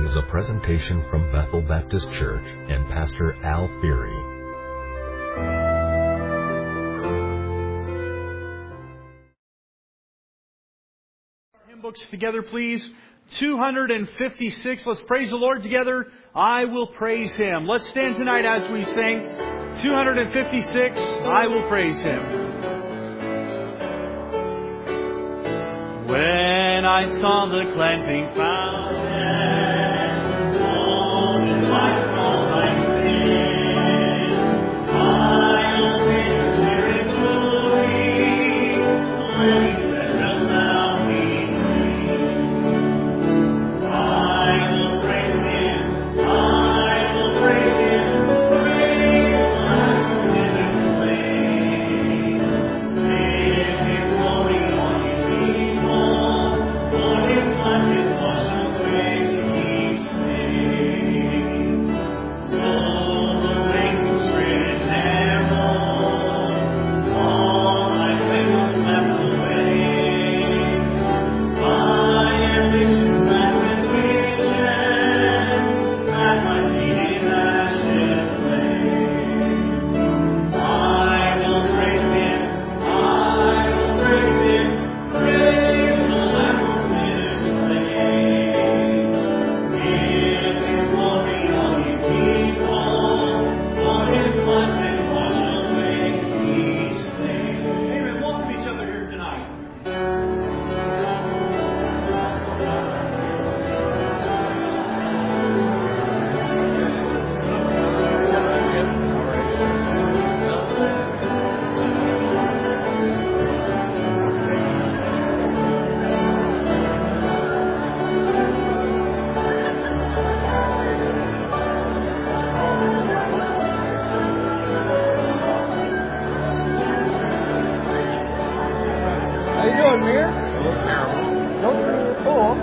following is a presentation from Bethel Baptist Church and Pastor Al Feary. Hymn books together, please. 256. Let's praise the Lord together. I will praise Him. Let's stand tonight as we sing 256. I will praise Him. When I saw the cleansing fountain, all in life, all my sin, I will praise His glory, when He said about me free. I will praise Him, praise my sinner's slain. Give Him glory on His people, for His blood is washed away His sin. Though the waves were spread narrow, all my faith was swept away. My ambitions lack with vision, at my feet in ashes lay. I will praise Him, praise the Lamb who sinners slain. Give Him glory on His people, for His blood can wash away His stain. Amen. Welcome each other here tonight. How you doing, Mir? Nope. Cool.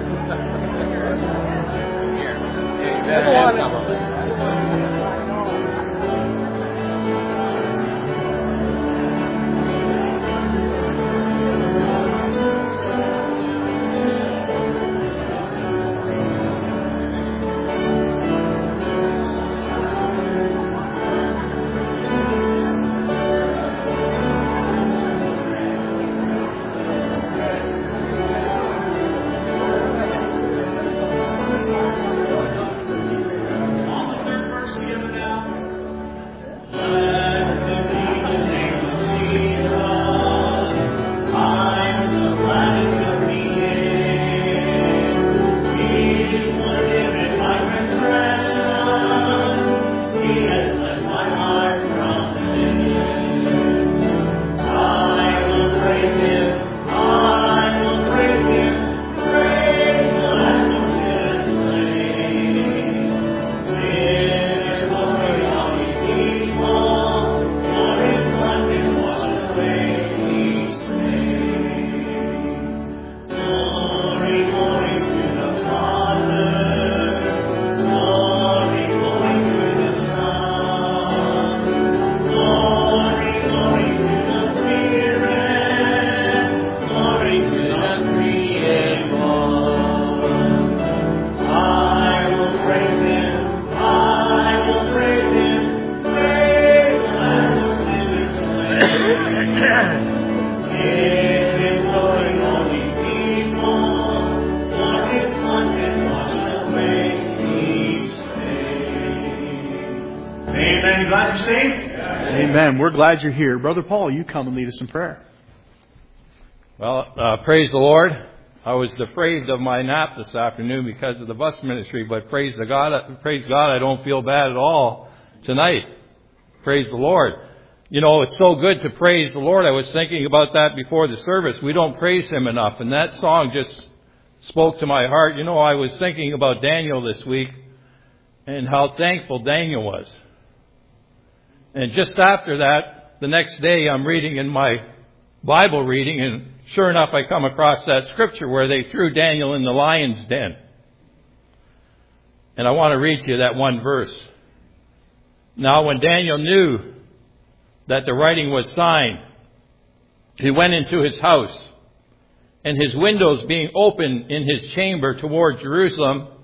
On the third verse together now. Blessed be the name of Jesus. I'm so glad He took me in. He's forgiven my transgression. He has cleansed my heart from sin. I will praise Him. Praise the Lamb who sinners slain. Give Him glory on His people, for His blood can wash away His stain. Glory, glory to the Father, glory, glory to the Son, glory, glory to the Spirit, glory to the three in one. I will praise Him, praise the Lamb who sinners slain. Give Him glory on His people, for His blood can wash away His stain. Amen. Glad you're saved? Amen. We're glad you're here. Brother Paul, you come and lead us in prayer. Well, praise the Lord. I was afraid of my nap this afternoon because of the bus ministry, but praise God, I don't feel bad at all tonight. Praise the Lord. You know, it's so good to praise the Lord. I was thinking about that before the service. We don't praise Him enough, and that song just spoke to my heart. You know, I was thinking about Daniel this week and how thankful Daniel was. And just after that, the next day, I'm reading in my Bible reading, and sure enough, I come across that scripture where they threw Daniel in the lion's den. And I want to read to you that one verse. Now, when Daniel knew that the writing was signed, he went into his house, and his windows being open in his chamber toward Jerusalem,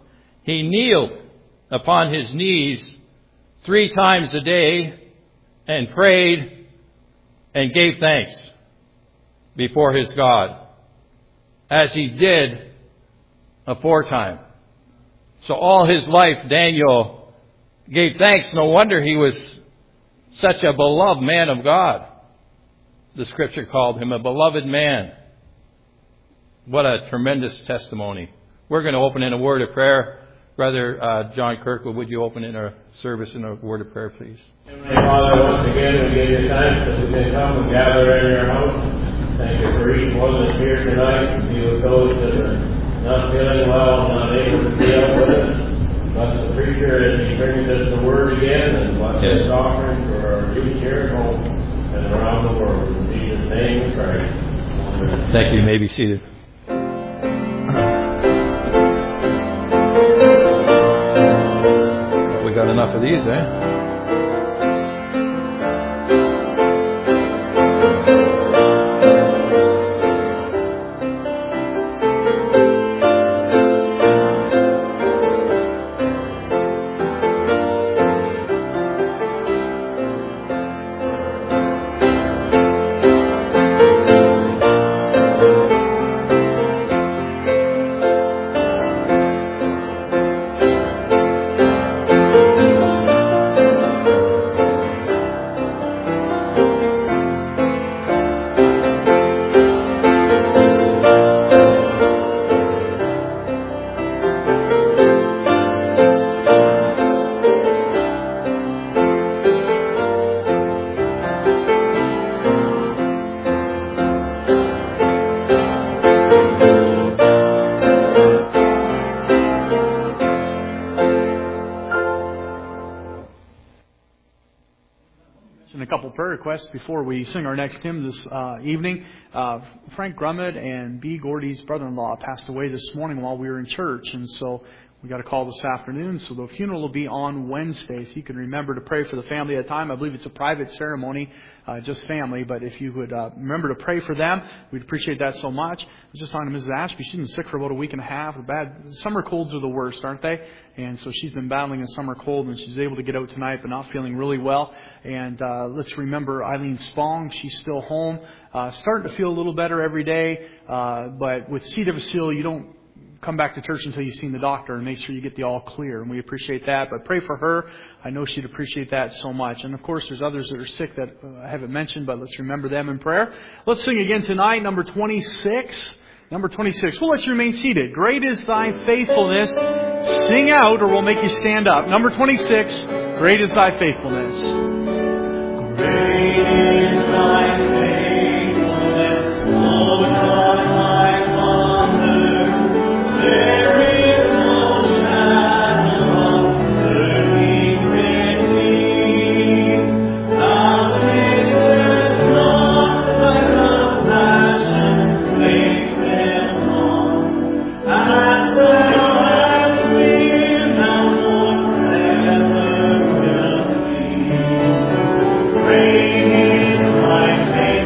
he kneeled upon his knees 3 times a day and prayed and gave thanks before his God, as he did aforetime. So all his life, Daniel gave thanks. No wonder he was such a beloved man of God. The Scripture called him a beloved man. What a tremendous testimony. We're going to open in a word of prayer. Brother John Kirkwood, would you open in our service in a word of prayer, please? Heavenly Father, once again we give you thanks that we can come and gather in your house. Thank you for each one that's here tonight. Be with those that are not feeling well, not able to be up with us. Bless the preacher as he brings us the word again, and bless this offering for our youth here at home and around the world. In Jesus' name we pray. Amen. Thank you. You may be seated. We got enough of these, eh? Before we sing our next hymn this evening, Frank Grummett and B. Gordy's brother-in-law passed away this morning while we were in church, and so we got a call this afternoon. So the funeral will be on Wednesday. If you can remember to pray for the family at a time, I believe it's a private ceremony, just family. But if you would remember to pray for them, we'd appreciate that so much. I was just talking to Mrs. Ashby. She's been sick for about a week and a half. Summer colds are the worst, aren't they? And so she's been battling a summer cold, and she's able to get out tonight, but not feeling really well. And let's remember Eileen Spong. She's still home, starting to feel a little better every day. But with C. difficile, you don't come back to church until you've seen the doctor and make sure you get the all clear. And we appreciate that. But pray for her. I know she'd appreciate that so much. And of course, there's others that are sick that I haven't mentioned, but let's remember them in prayer. Let's sing again tonight, number 26. Number 26. We'll let you remain seated. Great is thy faithfulness. Sing out or we'll make you stand up. Number 26. Great is thy faithfulness. Great is thy faithfulness, O God, my Father. There is no shadow of turning with thee. Thou changest not thy compassions, make them long. And thy right will thou forever wilt be. Great is thy faithfulness.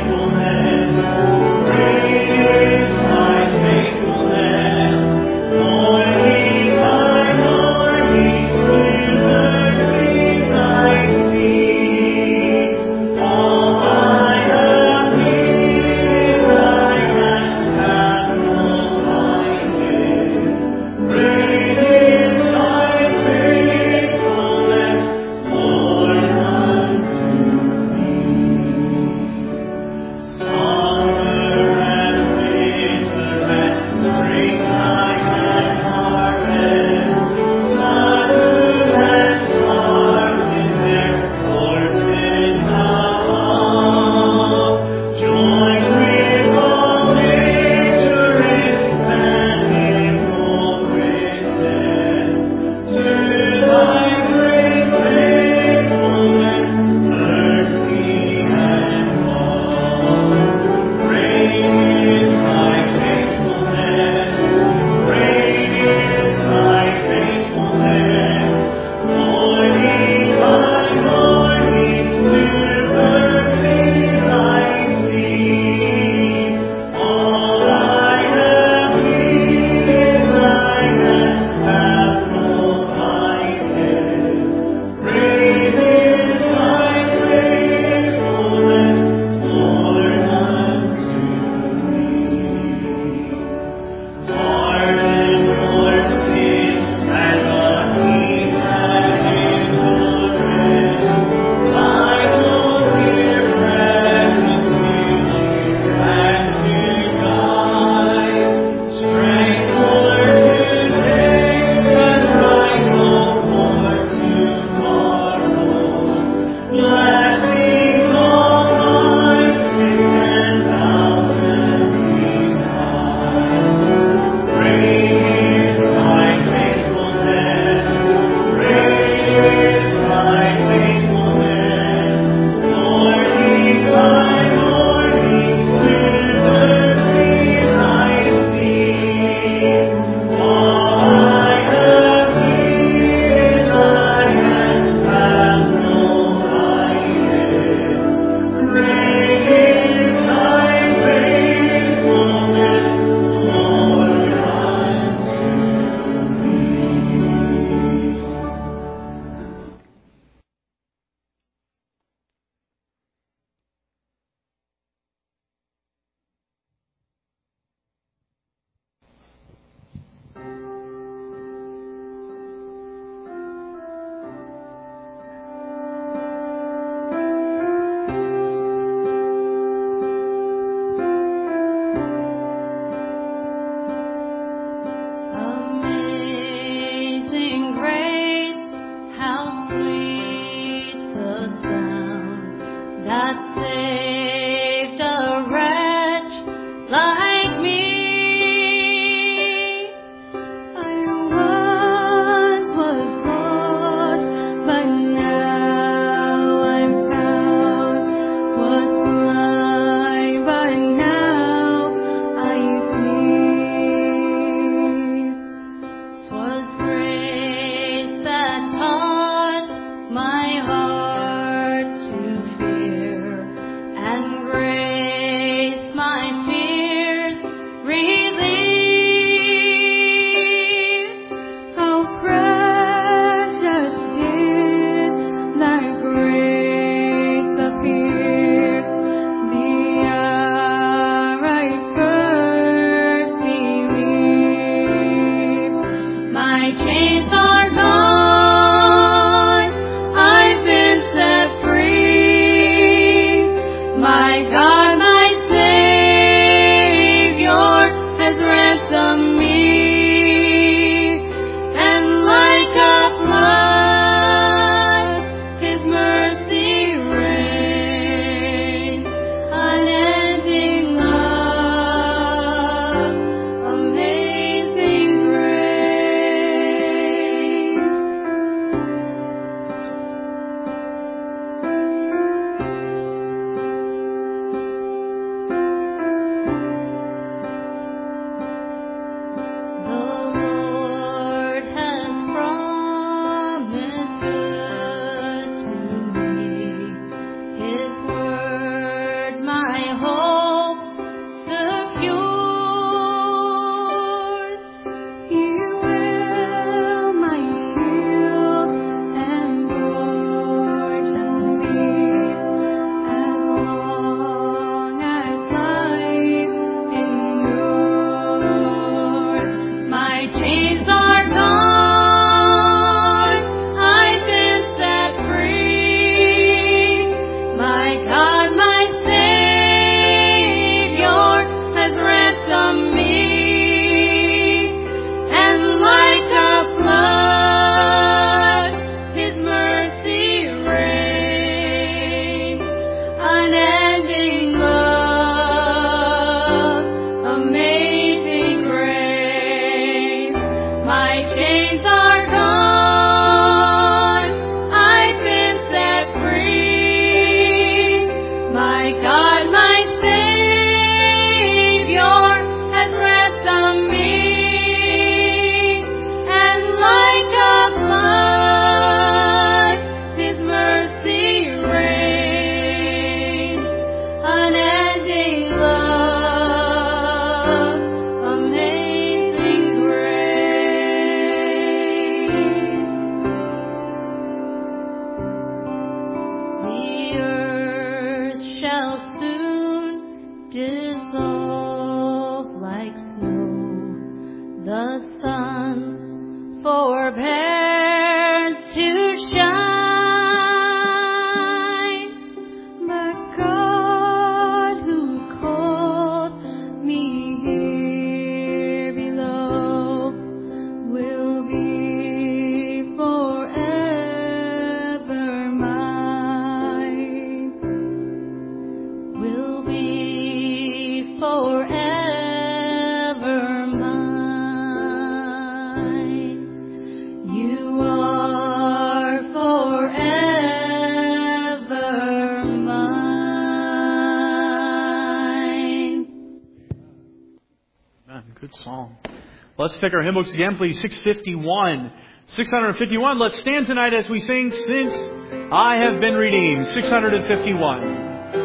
Good song. Let's take our hymn books again, please. 651. 651. Let's stand tonight as we sing Since I Have Been Redeemed. 651.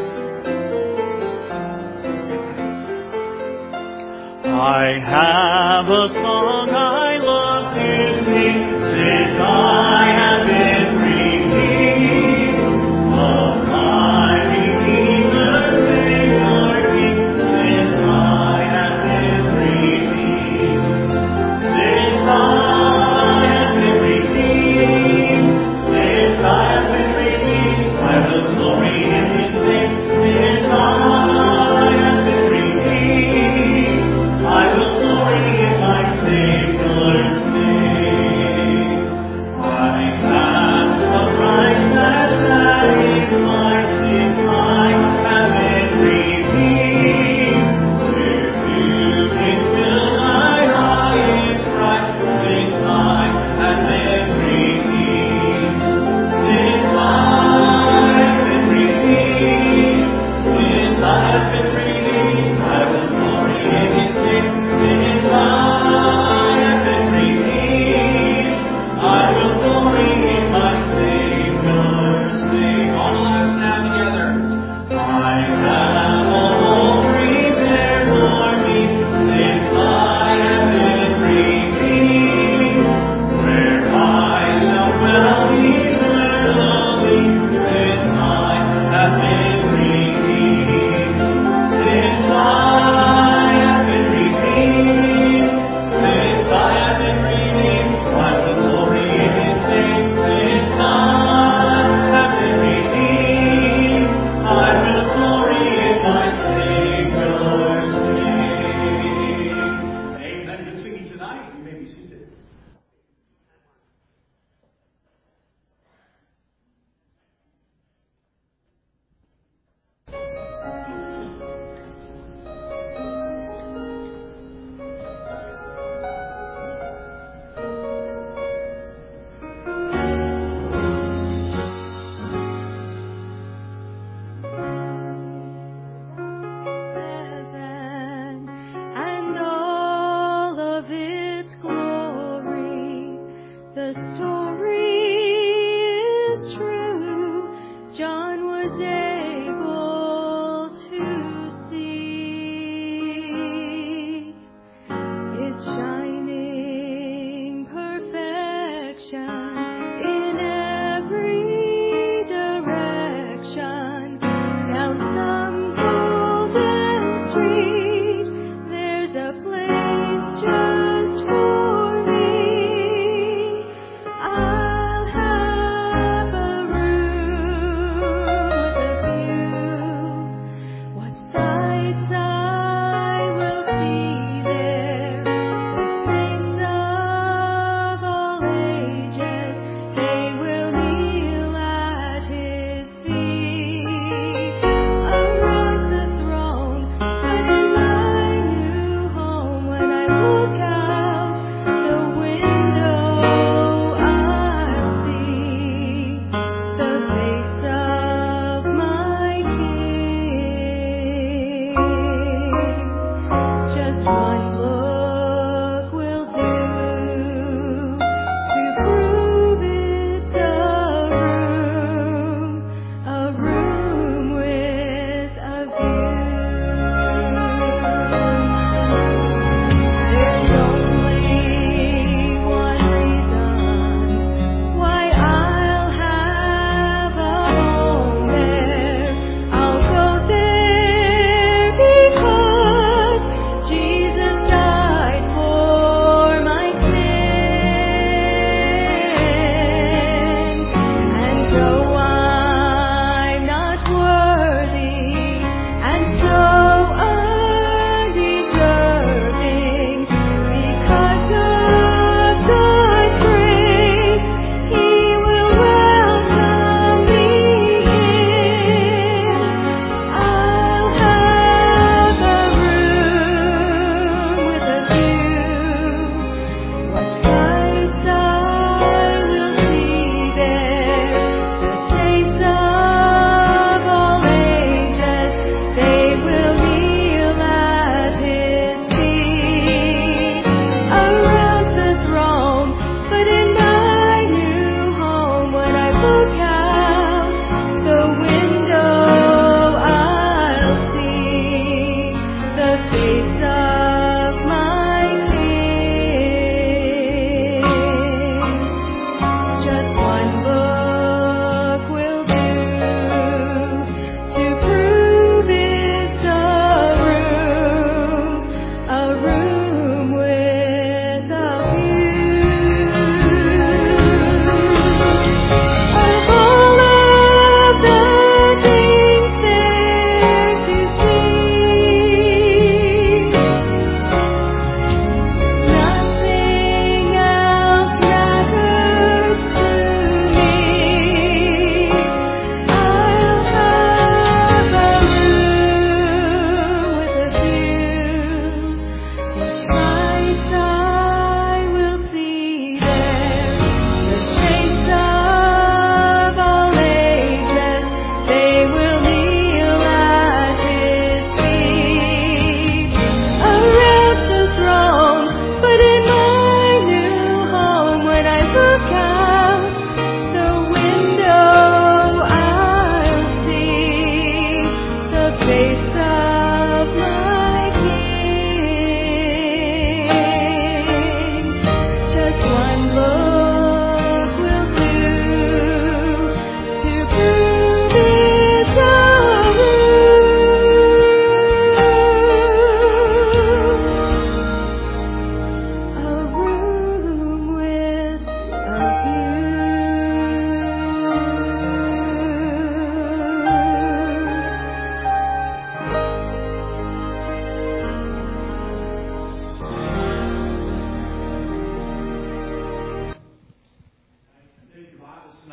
I have a song I love to sing, since I have been redeemed of my Redeemer, Savior King. Since I have been redeemed, since I have been redeemed, since I have been redeemed, I will glory in His name. Since I have been redeemed, I will glory in my Savior's name. I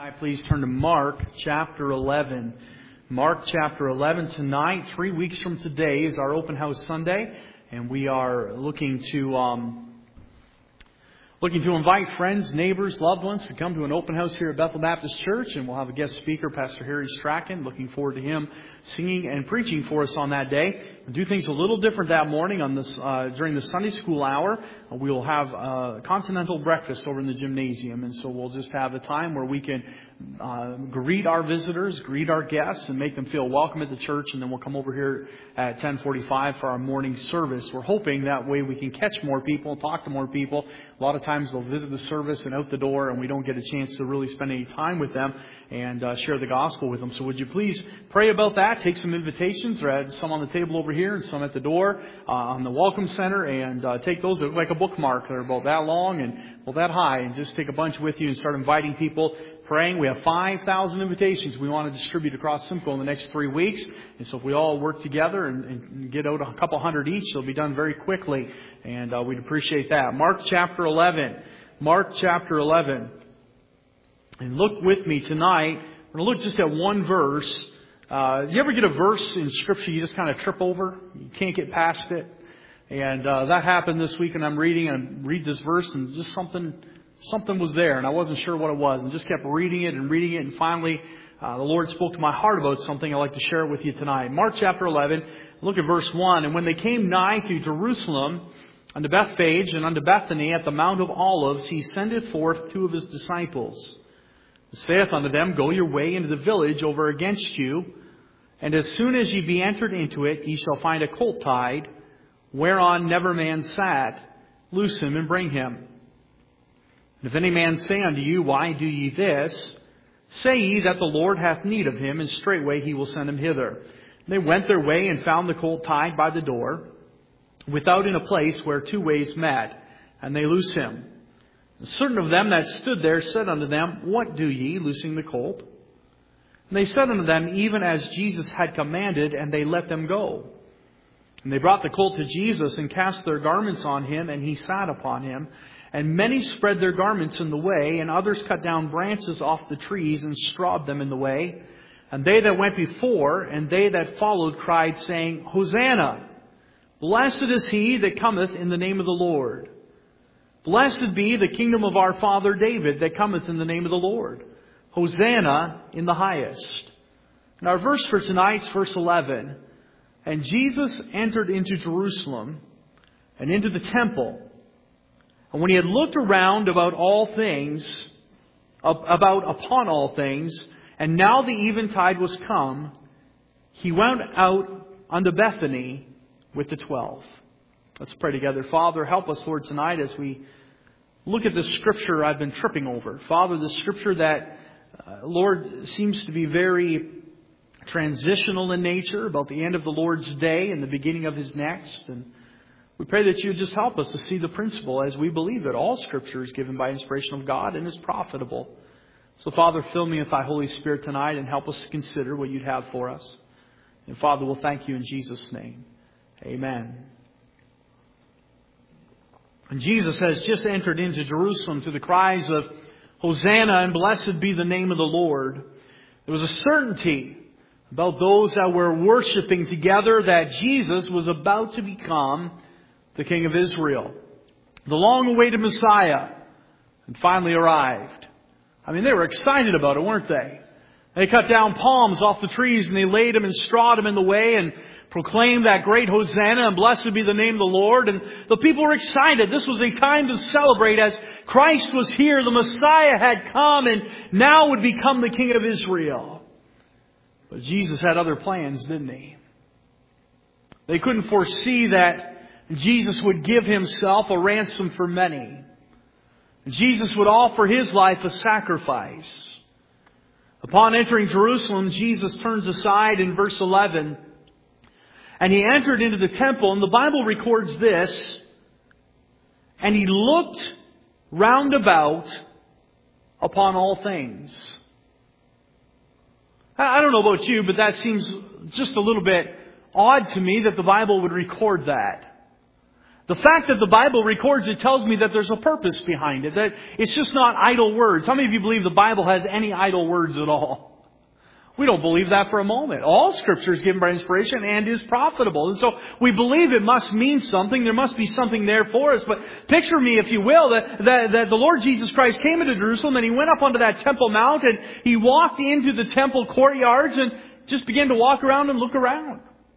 I please turn to Mark chapter 11. Mark chapter 11 tonight, 3 weeks from today, is our Open House Sunday, and we are looking to invite friends, neighbors, loved ones to come to an open house here at Bethel Baptist Church, and we'll have a guest speaker, Pastor Harry Strachan. Looking forward to him singing and preaching for us on that day. We'll do things a little different that morning on this during the Sunday school hour. We will have a continental breakfast over in the gymnasium, and so we'll just have a time where we can greet our visitors, greet our guests, and make them feel welcome at the church. And then we'll come over here at 10:45 for our morning service. We're hoping that way we can catch more people, talk to more people. A lot of times they'll visit the service and out the door, and we don't get a chance to really spend any time with them and share the gospel with them. So would you please pray about that? Take some invitations. There are some on the table over here and some at the door on the Welcome Center, and take those. They look like a bookmark. They're about that long and about that high, and just take a bunch with you and start inviting people. Praying. We have 5,000 invitations we want to distribute across Simcoe in the next 3 weeks. And so if we all work together and get out a couple hundred each, it'll be done very quickly. And we'd appreciate that. Mark chapter 11. Mark chapter 11. And look with me tonight. We're going to look just at one verse. You ever get a verse in Scripture you just kind of trip over? You can't get past it. And that happened this week, and I'm reading and read this verse, and just something was there, and I wasn't sure what it was, and just kept reading it, and finally the Lord spoke to my heart about something I'd like to share with you tonight. Mark chapter 11, look at verse 1. And when they came nigh to Jerusalem, unto Bethphage and unto Bethany at the Mount of Olives, he sendeth forth 2 of his disciples, and saith unto them, Go your way into the village over against you, and as soon as ye be entered into it, ye shall find a colt tied, whereon never man sat. Loose him and bring him. And if any man say unto you, Why do ye this? Say ye that the Lord hath need of him, and straightway he will send him hither. And they went their way, and found the colt tied by the door, without in a place where 2 ways met, and they loose him. And certain of them that stood there said unto them, What do ye, loosing the colt? And they said unto them, Even as Jesus had commanded, and they let them go. And they brought the colt to Jesus, and cast their garments on him, and he sat upon him. And many spread their garments in the way, and others cut down branches off the trees and strawed them in the way. And they that went before and they that followed cried, saying, Hosanna! Blessed is he that cometh in the name of the Lord. Blessed be the kingdom of our father David that cometh in the name of the Lord. Hosanna in the highest. And our verse for tonight is verse 11. And Jesus entered into Jerusalem and into the temple. And when he had looked around upon all things, and now the eventide was come, he went out unto Bethany with the 12. Let's pray together. Father, help us, Lord, tonight as we look at the Scripture I've been tripping over. Father, the Scripture that, Lord, seems to be very transitional in nature, about the end of the Lord's day and the beginning of His next. And we pray that you would just help us to see the principle as we believe that all Scripture is given by inspiration of God and is profitable. So, Father, fill me with thy Holy Spirit tonight and help us to consider what you'd have for us. And, Father, we'll thank you in Jesus' name. Amen. And Jesus has just entered into Jerusalem to the cries of Hosanna and blessed be the name of the Lord. There was a certainty about those that were worshiping together that Jesus was about to become the King of Israel. The long-awaited Messiah had finally arrived. I mean, they were excited about it, weren't they? They cut down palms off the trees and they laid them and strawed them in the way and proclaimed that great Hosanna and blessed be the name of the Lord. And the people were excited. This was a time to celebrate as Christ was here. The Messiah had come and now would become the King of Israel. But Jesus had other plans, didn't he? They couldn't foresee that Jesus would give himself a ransom for many. Jesus would offer his life a sacrifice. Upon entering Jerusalem, Jesus turns aside in verse 11. And he entered into the temple, and the Bible records this. And he looked round about upon all things. I don't know about you, but that seems just a little bit odd to me that the Bible would record that. The fact that the Bible records it tells me that there's a purpose behind it, that it's just not idle words. How many of you believe the Bible has any idle words at all? We don't believe that for a moment. All Scripture is given by inspiration and is profitable. And so we believe it must mean something. There must be something there for us. But picture me, if you will, that the Lord Jesus Christ came into Jerusalem and He went up onto that Temple Mount and He walked into the temple courtyards and just began to walk around and look around.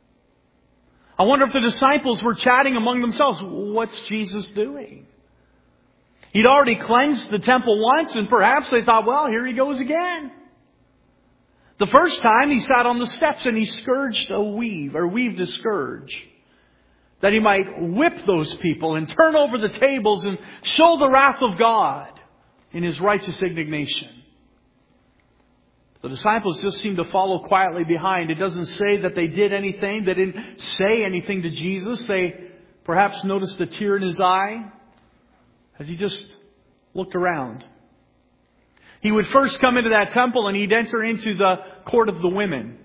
I wonder if the disciples were chatting among themselves. What's Jesus doing? He'd already cleansed the temple once, and perhaps they thought, well, here He goes again. The first time He sat on the steps and He scourged weaved a scourge, that He might whip those people and turn over the tables and show the wrath of God in His righteous indignation. The disciples just seemed to follow quietly behind. It doesn't say that they did anything. They didn't say anything to Jesus. They perhaps noticed a tear in His eye as He just looked around. He would first come into that temple and He'd enter into the court of the women.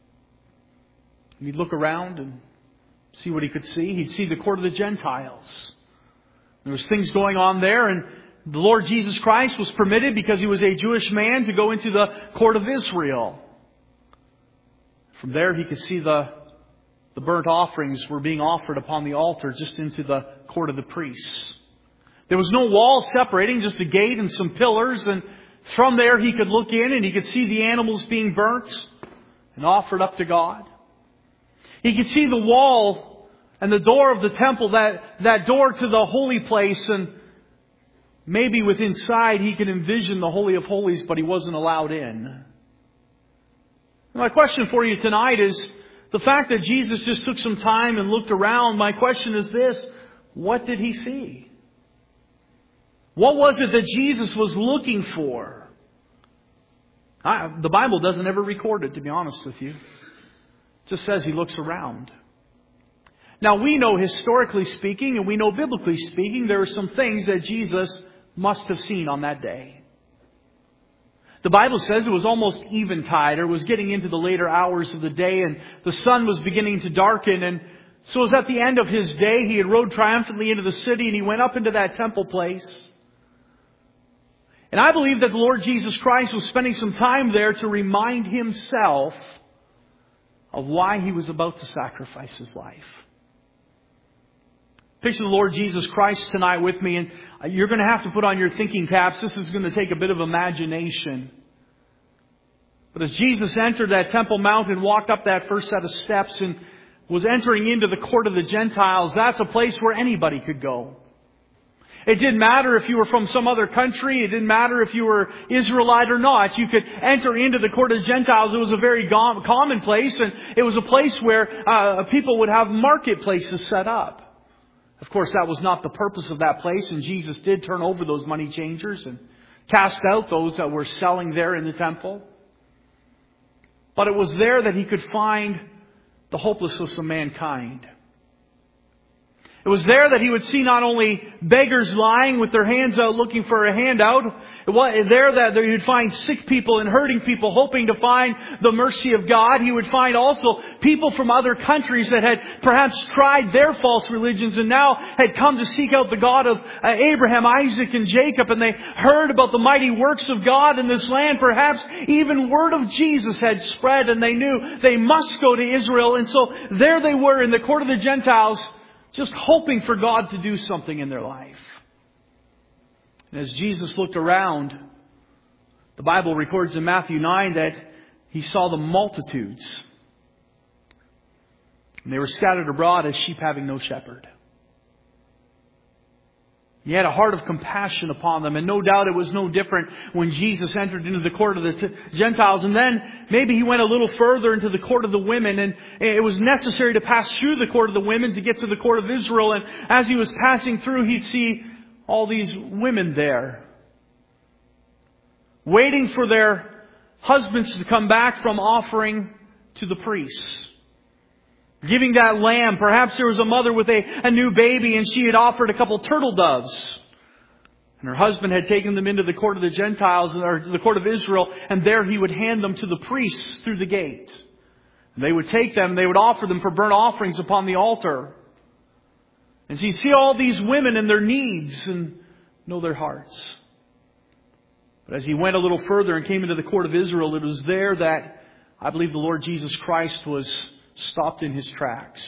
And He'd look around and see what He could see. He'd see the court of the Gentiles. There was things going on there, and the Lord Jesus Christ was permitted, because He was a Jewish man, to go into the court of Israel. From there He could see the burnt offerings were being offered upon the altar just into the court of the priests. There was no wall separating, just a gate and some pillars, and from there He could look in and He could see the animals being burnt and offered up to God. He could see the wall and the door of the temple, that door to the holy place, and maybe with inside He could envision the Holy of Holies, but He wasn't allowed in. My question for you tonight is the fact that Jesus just took some time and looked around. My question is this: what did He see? What was it that Jesus was looking for? The Bible doesn't ever record it, to be honest with you. It just says He looks around. Now, we know historically speaking, and we know biblically speaking, there are some things that Jesus must have seen on that day. The Bible says it was almost eventide, or was getting into the later hours of the day, and the sun was beginning to darken. And so it was at the end of His day. He had rode triumphantly into the city, and He went up into that temple place. And I believe that the Lord Jesus Christ was spending some time there to remind Himself of why He was about to sacrifice His life. Picture the Lord Jesus Christ tonight with me, and you're going to have to put on your thinking caps. This is going to take a bit of imagination. But as Jesus entered that Temple Mount and walked up that first set of steps and was entering into the court of the Gentiles, that's a place where anybody could go. It didn't matter if you were from some other country. It didn't matter if you were Israelite or not. You could enter into the court of the Gentiles. It was a very common place, and it was a place where people would have marketplaces set up. Of course, that was not the purpose of that place, and Jesus did turn over those money changers and cast out those that were selling there in the temple. But it was there that He could find the hopelessness of mankind. It was there that He would see not only beggars lying with their hands out looking for a handout. It was there that He would find sick people and hurting people hoping to find the mercy of God. He would find also people from other countries that had perhaps tried their false religions and now had come to seek out the God of Abraham, Isaac, and Jacob. And they heard about the mighty works of God in this land. Perhaps even word of Jesus had spread, and they knew they must go to Israel. And so there they were in the court of the Gentiles, just hoping for God to do something in their life. And as Jesus looked around, the Bible records in Matthew 9 that He saw the multitudes. And they were scattered abroad as sheep having no shepherd. He had a heart of compassion upon them. And no doubt it was no different when Jesus entered into the court of the Gentiles. And then maybe He went a little further into the court of the women. And it was necessary to pass through the court of the women to get to the court of Israel. And as He was passing through, He'd see all these women there, waiting for their husbands to come back from offering to the priests. Giving that lamb. Perhaps there was a mother with a new baby, and she had offered a couple turtle doves. And her husband had taken them into the court of the Gentiles, or the court of Israel, and there he would hand them to the priests through the gate. And they would take them, they would offer them for burnt offerings upon the altar. And so you see all these women and their needs and know their hearts. But as he went a little further and came into the court of Israel, it was there that I believe the Lord Jesus Christ was stopped in His tracks.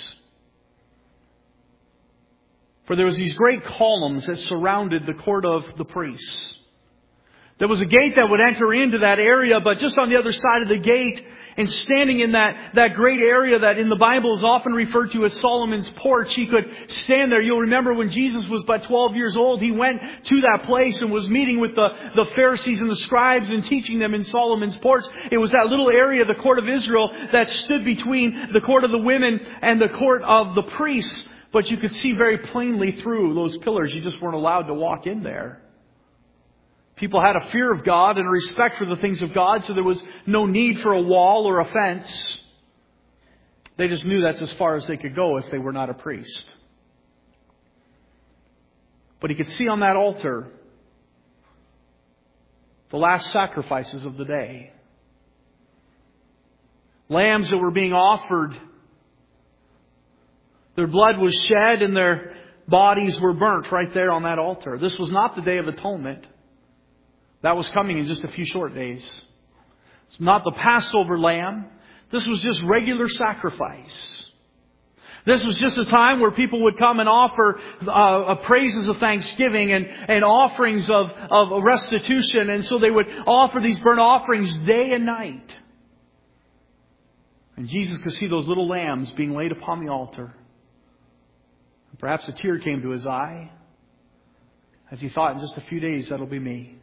For there was these great columns that surrounded the court of the priests. There was a gate that would enter into that area, but just on the other side of the gate, and standing in that great area that in the Bible is often referred to as Solomon's porch, he could stand there. You'll remember when Jesus was but 12 years old, he went to that place and was meeting with the Pharisees and the scribes and teaching them in Solomon's porch. It was that little area, the court of Israel, that stood between the court of the women and the court of the priests. But you could see very plainly through those pillars. You just weren't allowed to walk in there. People had a fear of God and a respect for the things of God, so there was no need for a wall or a fence. They just knew that's as far as they could go if they were not a priest. But he could see on that altar the last sacrifices of the day. Lambs that were being offered. Their blood was shed and their bodies were burnt right there on that altar. This was not the Day of Atonement. That was coming in just a few short days. It's not the Passover lamb. This was just regular sacrifice. This was just a time where people would come and offer praises of thanksgiving and offerings of restitution. And so they would offer these burnt offerings day and night. And Jesus could see those little lambs being laid upon the altar. Perhaps a tear came to his eye as he thought, in just a few days, that'll be me.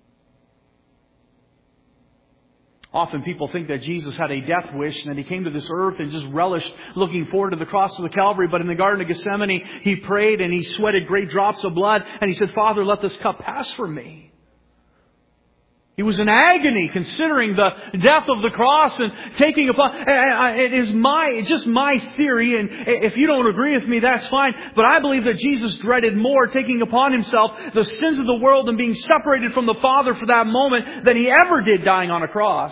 Often people think that Jesus had a death wish and that He came to this earth and just relished looking forward to the cross of the Calvary. But in the Garden of Gethsemane, He prayed and He sweated great drops of blood. And He said, Father, let this cup pass from me. He was in agony considering the death of the cross and taking upon... It is just my theory, and if you don't agree with me, that's fine. But I believe that Jesus dreaded more taking upon Himself the sins of the world and being separated from the Father for that moment than He ever did dying on a cross.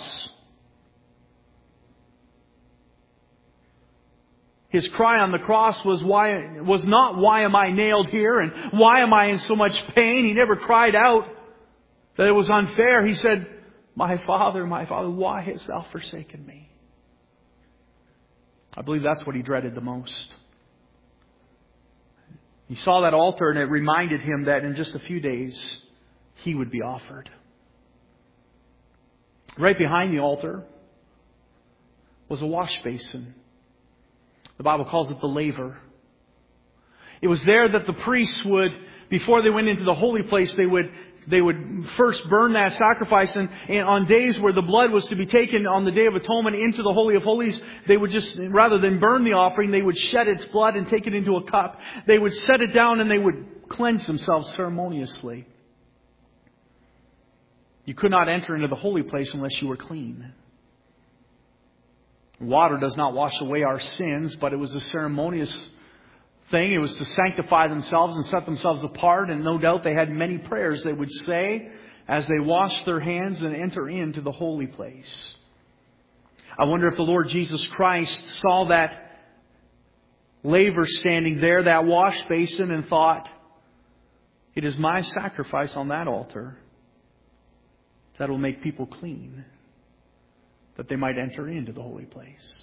His cry on the cross was not, why am I nailed here and why am I in so much pain? He never cried out that it was unfair. He said, my Father, why hast Thou forsaken me? I believe that's what He dreaded the most. He saw that altar and it reminded Him that in just a few days He would be offered. Right behind the altar was a wash basin. The Bible calls it the laver. It was there that the priests would, before they went into the holy place, they would first burn that sacrifice. And on days where the blood was to be taken on the Day of Atonement into the Holy of Holies, they would just, rather than burn the offering, they would shed its blood and take it into a cup. They would set it down and they would cleanse themselves ceremoniously. You could not enter into the holy place unless you were clean. Water does not wash away our sins, but it was a ceremonious thing. It was to sanctify themselves and set themselves apart. And no doubt they had many prayers they would say as they washed their hands and enter into the holy place. I wonder if the Lord Jesus Christ saw that laver standing there, that wash basin, and thought, it is my sacrifice on that altar that will make people clean, that they might enter into the holy place.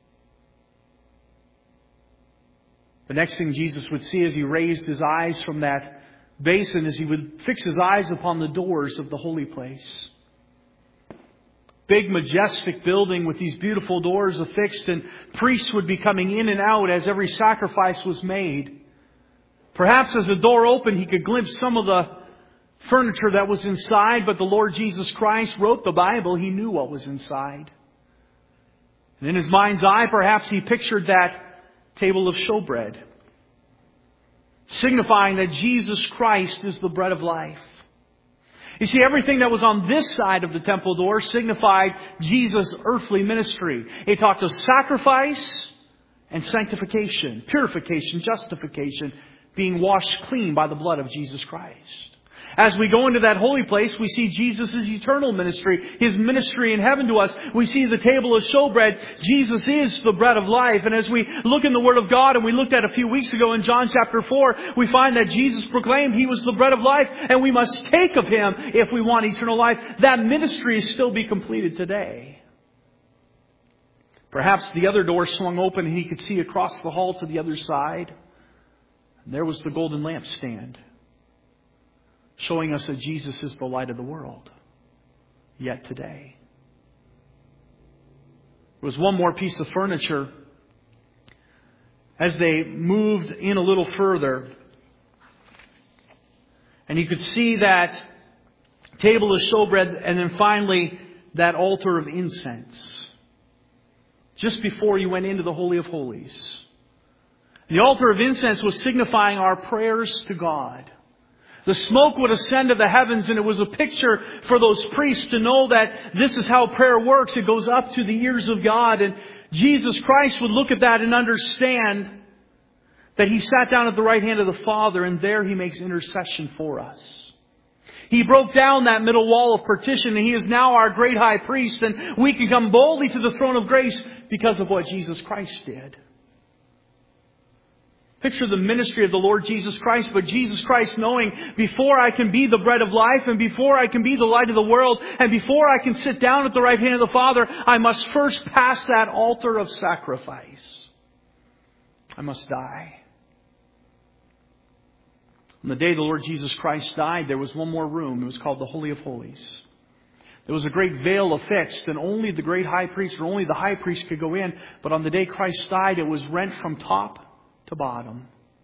The next thing Jesus would see as He raised His eyes from that basin is He would fix His eyes upon the doors of the holy place. Big, majestic building with these beautiful doors affixed, and priests would be coming in and out as every sacrifice was made. Perhaps as the door opened, He could glimpse some of the furniture that was inside, but the Lord Jesus Christ wrote the Bible. He knew what was inside. And in His mind's eye, perhaps He pictured that table of showbread, signifying that Jesus Christ is the bread of life. You see, everything that was on this side of the temple door signified Jesus' earthly ministry. It talked of sacrifice and sanctification, purification, justification, being washed clean by the blood of Jesus Christ. As we go into that holy place, we see Jesus' eternal ministry, His ministry in heaven to us. We see the table of showbread. Jesus is the bread of life. And as we look in the Word of God, and we looked at a few weeks ago in John chapter 4, we find that Jesus proclaimed He was the bread of life, and we must take of Him if we want eternal life. That ministry is still be completed today. Perhaps the other door swung open and He could see across the hall to the other side. And there was the golden lampstand, showing us that Jesus is the light of the world, yet today. There was one more piece of furniture. As they moved in a little further, and you could see that table of showbread, and then finally that altar of incense, just before you went into the Holy of Holies. The altar of incense was signifying our prayers to God. The smoke would ascend to the heavens, and it was a picture for those priests to know that this is how prayer works. It goes up to the ears of God. And Jesus Christ would look at that and understand that He sat down at the right hand of the Father, and there He makes intercession for us. He broke down that middle wall of partition, and He is now our great high priest, and we can come boldly to the throne of grace because of what Jesus Christ did. Picture the ministry of the Lord Jesus Christ, but Jesus Christ knowing, before I can be the bread of life, and before I can be the light of the world, and before I can sit down at the right hand of the Father, I must first pass that altar of sacrifice. I must die. On the day the Lord Jesus Christ died, there was one more room. It was called the Holy of Holies. There was a great veil affixed, and only the great high priest, or only the high priest, could go in. But on the day Christ died, it was rent from top to bottom.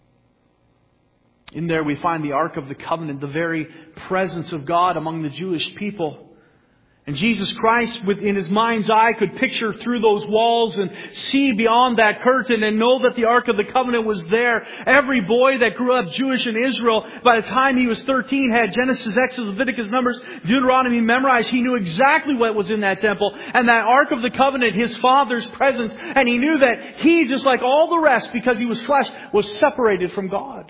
In there we find the Ark of the Covenant, the very presence of God among the Jewish people. And Jesus Christ, within His mind's eye, could picture through those walls and see beyond that curtain and know that the Ark of the Covenant was there. Every boy that grew up Jewish in Israel, by the time he was 13, had Genesis, Exodus, Leviticus, Numbers, Deuteronomy memorized. He knew exactly what was in that temple. And that Ark of the Covenant, His Father's presence. And he knew that he, just like all the rest, because he was flesh, was separated from God.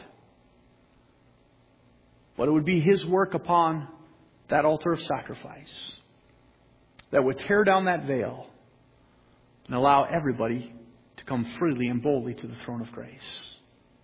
But it would be His work upon that altar of sacrifice that would tear down that veil and allow everybody to come freely and boldly to the throne of grace.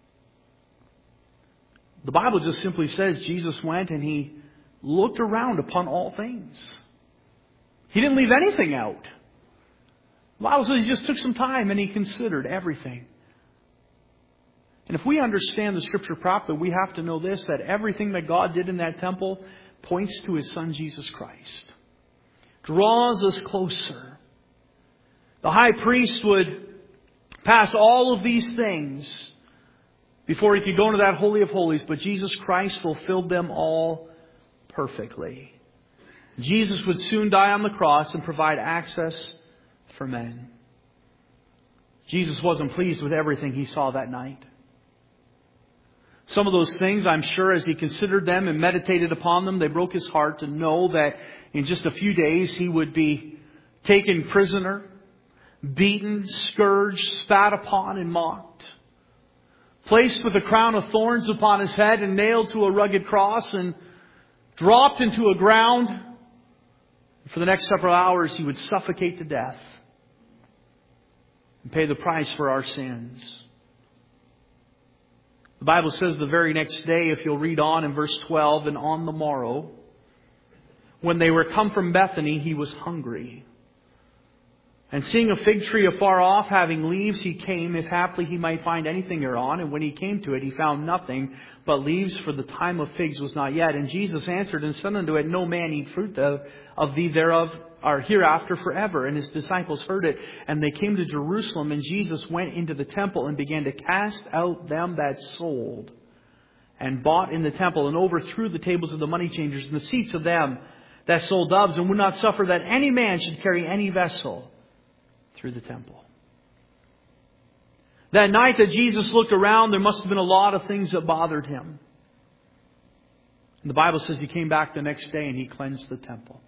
The Bible just simply says Jesus went and He looked around upon all things. He didn't leave anything out. The Bible says He just took some time and He considered everything. And if we understand the Scripture properly, we have to know this, that everything that God did in that temple points to His Son Jesus Christ. Draws us closer. The high priest would pass all of these things before he could go into that Holy of Holies, but Jesus Christ fulfilled them all perfectly. Jesus would soon die on the cross and provide access for men. Jesus wasn't pleased with everything He saw that night. Some of those things, I'm sure, as He considered them and meditated upon them, they broke His heart to know that in just a few days He would be taken prisoner, beaten, scourged, spat upon, and mocked. Placed with a crown of thorns upon His head and nailed to a rugged cross and dropped into a ground. For the next several hours He would suffocate to death and pay the price for our sins. The Bible says the very next day, if you'll read on in verse 12, and on the morrow, when they were come from Bethany, He was hungry. And seeing a fig tree afar off, having leaves, He came, if haply He might find anything thereon. And when He came to it, He found nothing but leaves, for the time of figs was not yet. And Jesus answered and said unto it, No man eat fruit of thee thereof, or hereafter forever. And His disciples heard it, and they came to Jerusalem. And Jesus went into the temple and began to cast out them that sold and bought in the temple, and overthrew the tables of the money changers and the seats of them that sold doves, and would not suffer that any man should carry any vessel through the temple. That night that Jesus looked around, there must have been a lot of things that bothered Him. And the Bible says He came back the next day and He cleansed the temple.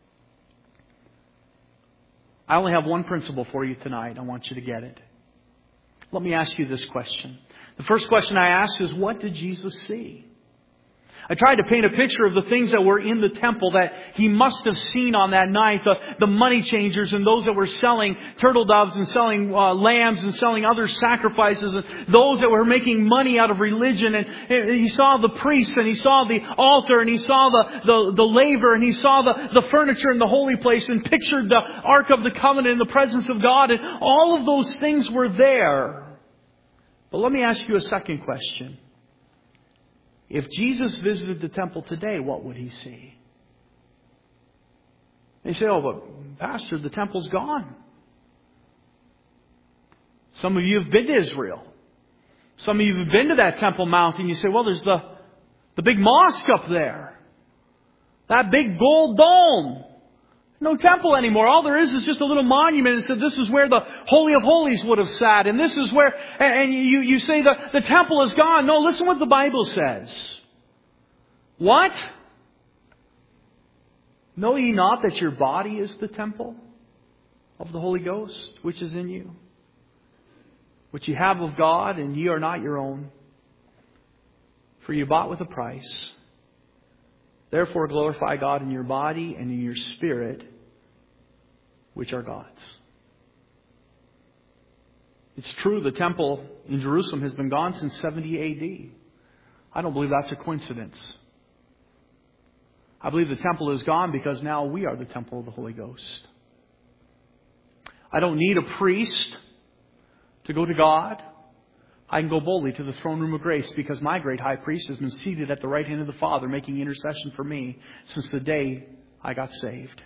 I only have one principle for you tonight. I want you to get it. Let me ask you this question. The first question I ask is, what did Jesus see? I tried to paint a picture of the things that were in the temple that he must have seen on that night. The money changers and those that were selling turtle doves and selling lambs and selling other sacrifices. And those that were making money out of religion. And he saw the priests and he saw the altar and he saw the laver and he saw the furniture in the holy place and pictured the Ark of the Covenant in the presence of God. And all of those things were there. But let me ask you a second question. If Jesus visited the temple today, what would he see? They say, oh, but Pastor, the temple's gone. Some of you have been to Israel. Some of you have been to that Temple Mount and you say, well, there's the big mosque up there. That big gold dome. No temple anymore. All there is just a little monument that said this is where the Holy of Holies would have sat. And this is where, and you say the temple is gone. No, listen what the Bible says. What? Know ye not that your body is the temple of the Holy Ghost, which is in you, which ye have of God, and ye are not your own, for you bought with a price. Therefore glorify God in your body and in your spirit, which are God's. It's true, the temple in Jerusalem has been gone since 70 A.D. I don't believe that's a coincidence. I believe the temple is gone because now we are the temple of the Holy Ghost. I don't need a priest to go to God. I can go boldly to the throne room of grace because my great high priest has been seated at the right hand of the Father making intercession for me since the day I got saved.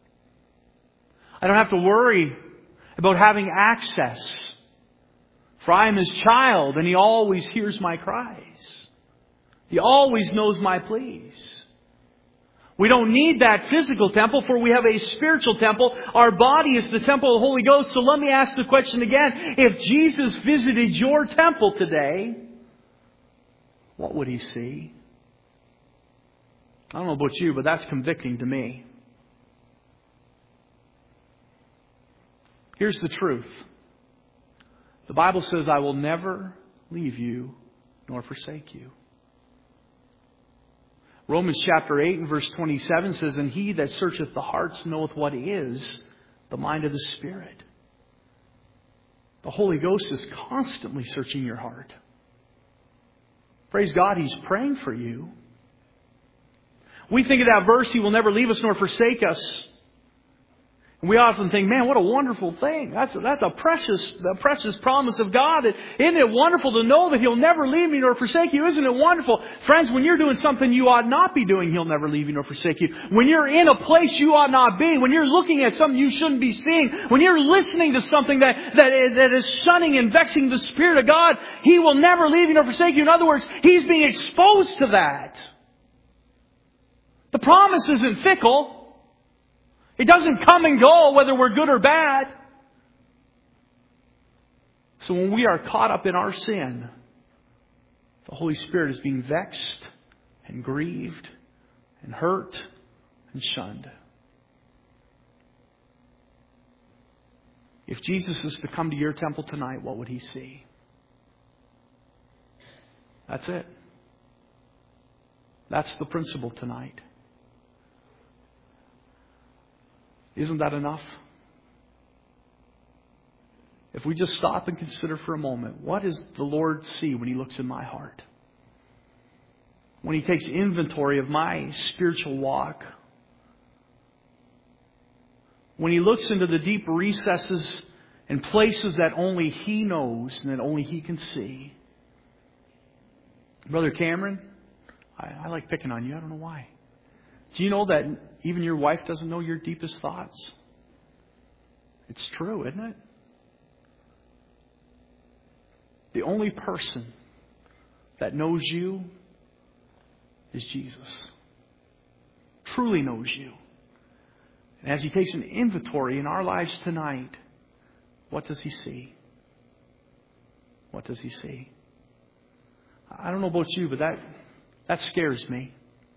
I don't have to worry about having access, for I am His child and He always hears my cries. He always knows my pleas. We don't need that physical temple, for we have a spiritual temple. Our body is the temple of the Holy Ghost. So let me ask the question again. If Jesus visited your temple today, what would He see? I don't know about you, but that's convicting to me. Here's the truth. The Bible says, I will never leave you nor forsake you. Romans chapter 8 and verse 27 says, and He that searcheth the hearts knoweth what is the mind of the Spirit. The Holy Ghost is constantly searching your heart. Praise God, He's praying for you. We think of that verse, He will never leave us nor forsake us. And we often think, man, what a wonderful thing. That's a precious promise of God. Isn't it wonderful to know that He'll never leave me nor forsake you? Isn't it wonderful? Friends, when you're doing something you ought not be doing, He'll never leave you nor forsake you. When you're in a place you ought not be, when you're looking at something you shouldn't be seeing, when you're listening to something that is shunning and vexing the Spirit of God, He will never leave you nor forsake you. In other words, He's being exposed to that. The promise isn't fickle. It doesn't come and go whether we're good or bad. So when we are caught up in our sin, the Holy Spirit is being vexed and grieved and hurt and shunned. If Jesus is to come to your temple tonight, what would He see? That's it. That's the principle tonight. Isn't that enough? If we just stop and consider for a moment, what does the Lord see when He looks in my heart? When He takes inventory of my spiritual walk? When He looks into the deep recesses and places that only He knows and that only He can see? Brother Cameron, I like picking on you. I don't know why. Do you know that even your wife doesn't know your deepest thoughts? It's true, isn't it? The only person that knows you is Jesus. Truly knows you. And as He takes an inventory in our lives tonight, what does He see? What does He see? I don't know about you, but that scares me.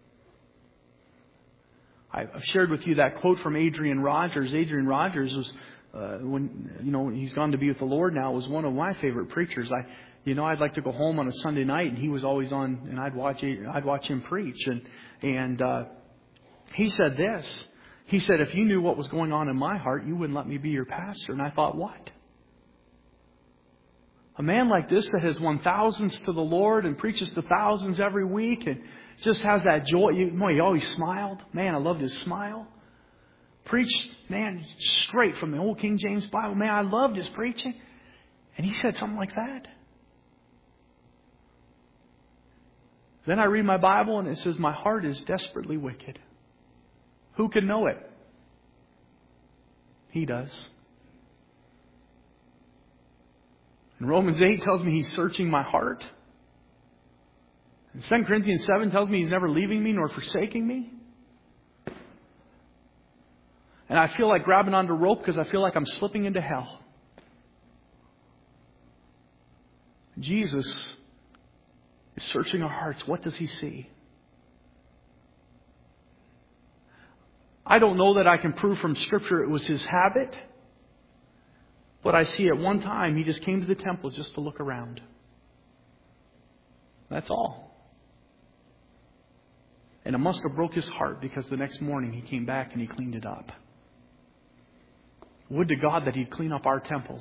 I've shared with you that quote from Adrian Rogers. Adrian Rogers was, when he's gone to be with the Lord now, was one of my favorite preachers. I'd like to go home on a Sunday night, and he was always on, and I'd watch him preach. And he said this. He said, if you knew what was going on in my heart, you wouldn't let me be your pastor. And I thought, what? A man like this that has won thousands to the Lord and preaches to thousands every week and just has that joy. He always smiled. Man, I loved his smile. Preached, man, straight from the old King James Bible. Man, I loved his preaching. And he said something like that. Then I read my Bible and it says, my heart is desperately wicked. Who can know it? He does. And Romans 8 tells me He's searching my heart. And 2 Corinthians 7 tells me He's never leaving me nor forsaking me. And I feel like grabbing onto rope because I feel like I'm slipping into hell. Jesus is searching our hearts. What does He see? I don't know that I can prove from Scripture it was His habit. But I see at one time He just came to the temple just to look around. That's all. And it must have broke His heart because the next morning He came back and He cleaned it up. Would to God that He'd clean up our temples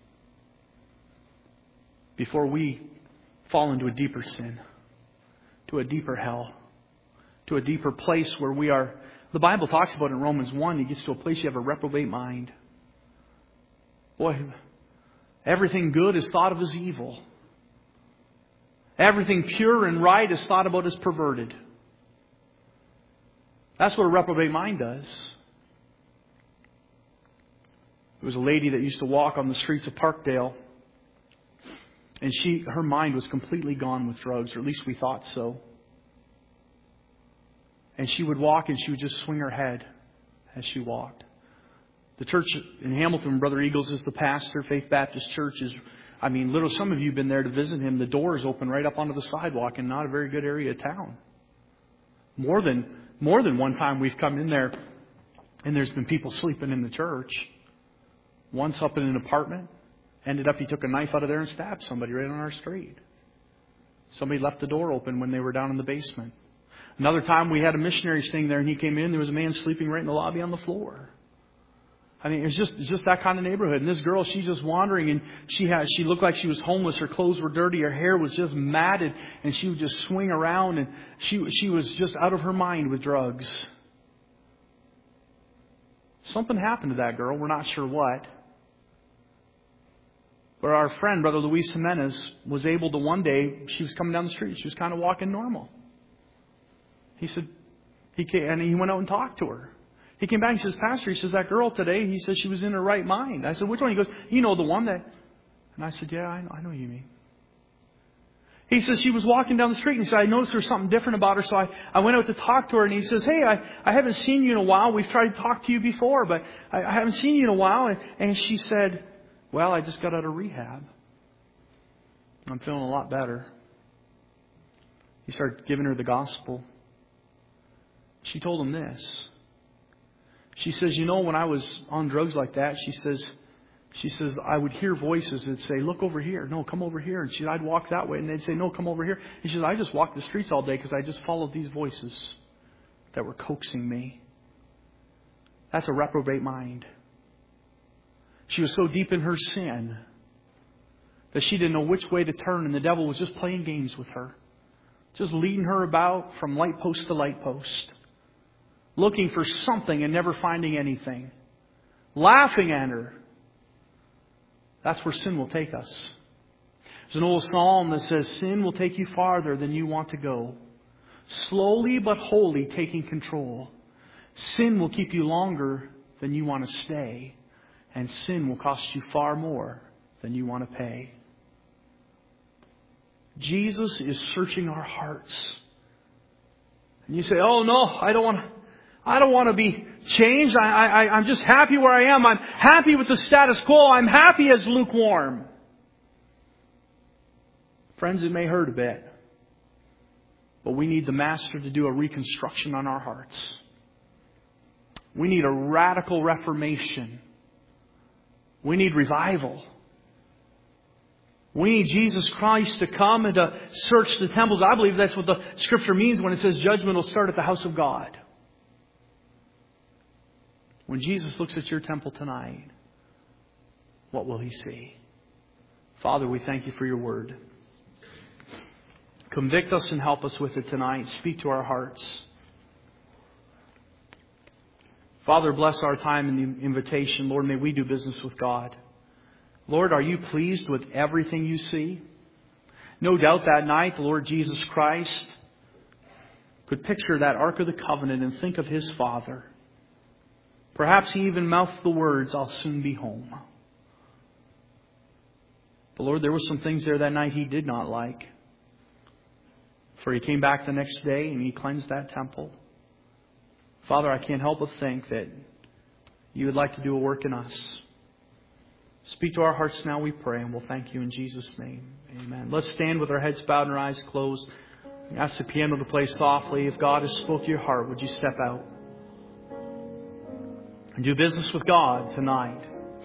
before we fall into a deeper sin, to a deeper hell, to a deeper place where we are. The Bible talks about in Romans 1, it gets to a place you have a reprobate mind. Boy, everything good is thought of as evil. Everything pure and right is thought about as perverted. That's what a reprobate mind does. There was a lady that used to walk on the streets of Parkdale. And her mind was completely gone with drugs, or at least we thought so. And she would walk and she would just swing her head as she walked. The church in Hamilton, Brother Eagles is the pastor. Faith Baptist Church is, literally some of you have been there to visit him. The door is open right up onto the sidewalk in not a very good area of town. More than one time we've come in there and there's been people sleeping in the church. Once up in an apartment. Ended up he took a knife out of there and stabbed somebody right on our street. Somebody left the door open when they were down in the basement. Another time we had a missionary staying there and he came in. There was a man sleeping right in the lobby on the floor. It's just that kind of neighborhood. And this girl, she's just wandering and she looked like she was homeless. Her clothes were dirty. Her hair was just matted and she would just swing around and she was just out of her mind with drugs. Something happened to that girl. We're not sure what. But our friend, Brother Luis Jimenez, was able to one day, she was coming down the street. She was kind of walking normal. He said, he went out and talked to her. He came back and says, Pastor, he says, that girl today, he says she was in her right mind. I said, which one? He goes, you know, the one that... And I said, yeah, I know what you mean. He says, she was walking down the street and he said, I noticed there was something different about her. So I went out to talk to her and he says, hey, I haven't seen you in a while. We've tried to talk to you before, but I haven't seen you in a while. And she said, well, I just got out of rehab. I'm feeling a lot better. He started giving her the gospel. She told him this. She says, you know, when I was on drugs like that, she says, I would hear voices that say, look over here. No, come over here. And I'd walk that way. And they'd say, no, come over here. And she says, I just walked the streets all day because I just followed these voices that were coaxing me. That's a reprobate mind. She was so deep in her sin that she didn't know which way to turn. And the devil was just playing games with her. Just leading her about from light post to light post. Looking for something and never finding anything. Laughing at her. That's where sin will take us. There's an old psalm that says, sin will take you farther than you want to go. Slowly but wholly taking control. Sin will keep you longer than you want to stay. And sin will cost you far more than you want to pay. Jesus is searching our hearts. And you say, oh no, I don't want to be changed. I'm just happy where I am. I'm happy with the status quo. I'm happy as lukewarm. Friends, it may hurt a bit. But we need the Master to do a reconstruction on our hearts. We need a radical reformation. We need revival. We need Jesus Christ to come and to search the temples. I believe that's what the Scripture means when it says judgment will start at the house of God. When Jesus looks at your temple tonight, what will He see? Father, we thank You for Your Word. Convict us and help us with it tonight. Speak to our hearts. Father, bless our time in the invitation. Lord, may we do business with God. Lord, are You pleased with everything You see? No doubt that night the Lord Jesus Christ could picture that Ark of the Covenant and think of His Father. Perhaps He even mouthed the words, "I'll soon be home." But Lord, there were some things there that night He did not like. For He came back the next day and He cleansed that temple. Father, I can't help but think that You would like to do a work in us. Speak to our hearts now, we pray, and we'll thank You in Jesus' name. Amen. Let's stand with our heads bowed and our eyes closed. Ask the piano to play softly. If God has spoke to your heart, would you step out and do business with God tonight?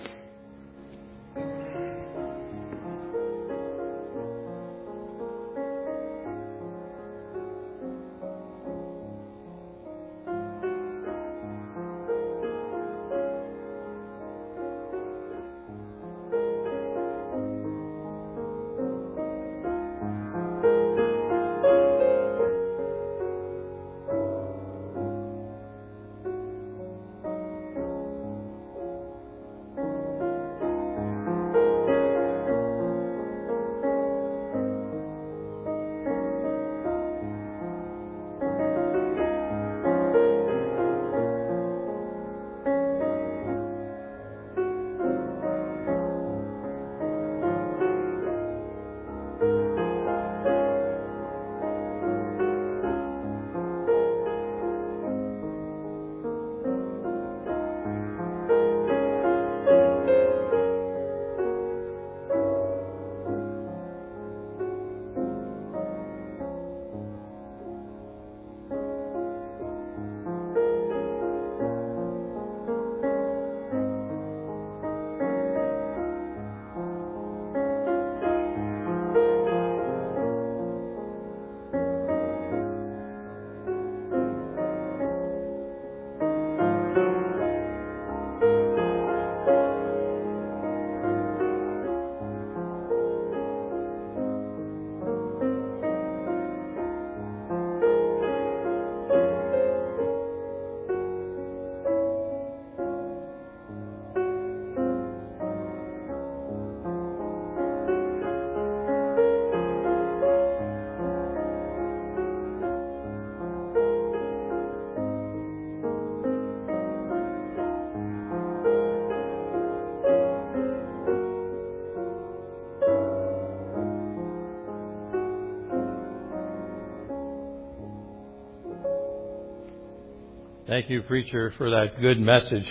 Thank you, preacher, for that good message.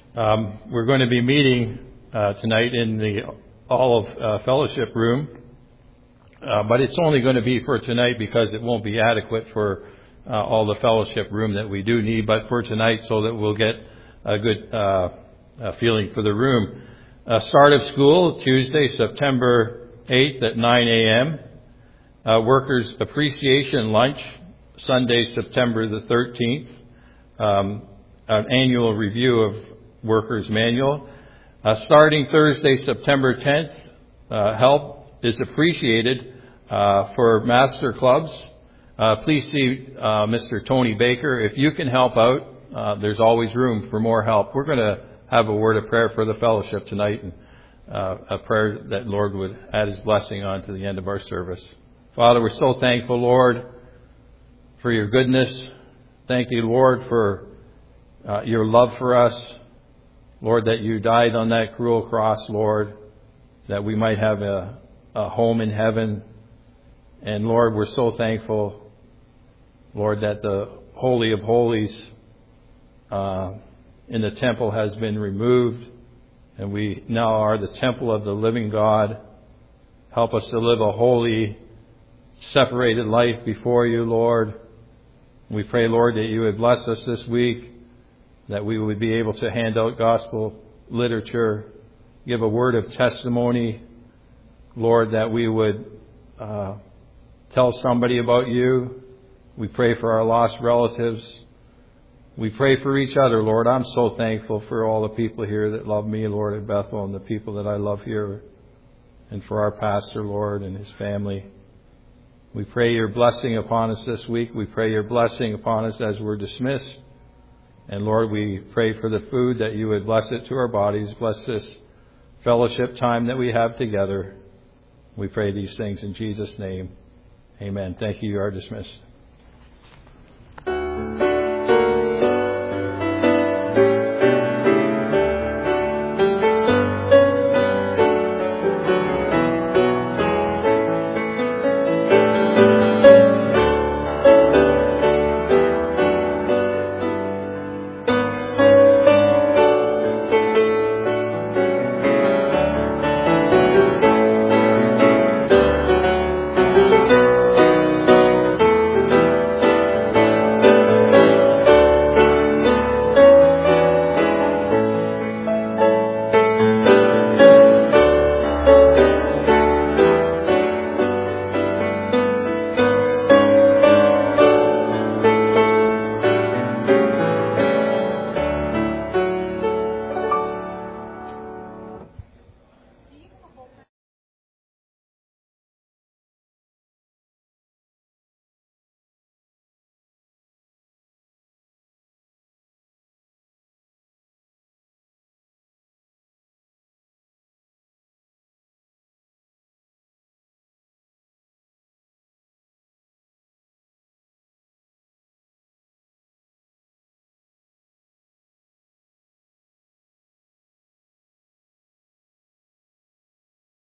We're going to be meeting tonight in the Olive Fellowship Room, but it's only going to be for tonight because it won't be adequate for all the fellowship room that we do need, but for tonight so that we'll get a good feeling for the room. Start of school, Tuesday, September 8th at 9 a.m. Workers' Appreciation Lunch, Sunday, September the 13th. An annual review of Workers' Manual. Starting Thursday, September 10th, help is appreciated for master clubs. Please see Mr. Tony Baker. If you can help out, there's always room for more help. We're going to have a word of prayer for the fellowship tonight, and a prayer that Lord would add His blessing on to the end of our service. Father, we're so thankful, Lord, for Your goodness. Thank You, Lord, for Your love for us. Lord, that You died on that cruel cross, Lord, that we might have a home in heaven. And Lord, we're so thankful, Lord, that the Holy of Holies in the temple has been removed, and we now are the temple of the living God. Help us to live a holy, separated life before You, Lord. We pray, Lord, that You would bless us this week, that we would be able to hand out gospel literature, give a word of testimony, Lord, that we would tell somebody about you. We pray for our lost relatives. We pray for each other, Lord. I'm so thankful for all the people here that love me, Lord, at Bethel, and the people that I love here, and for our pastor, Lord, and his family. We pray your blessing upon us this week. We pray your blessing upon us as we're dismissed. And Lord, we pray for the food, that you would bless it to our bodies. Bless this fellowship time that we have together. We pray these things in Jesus' name. Amen. Thank you. You are dismissed.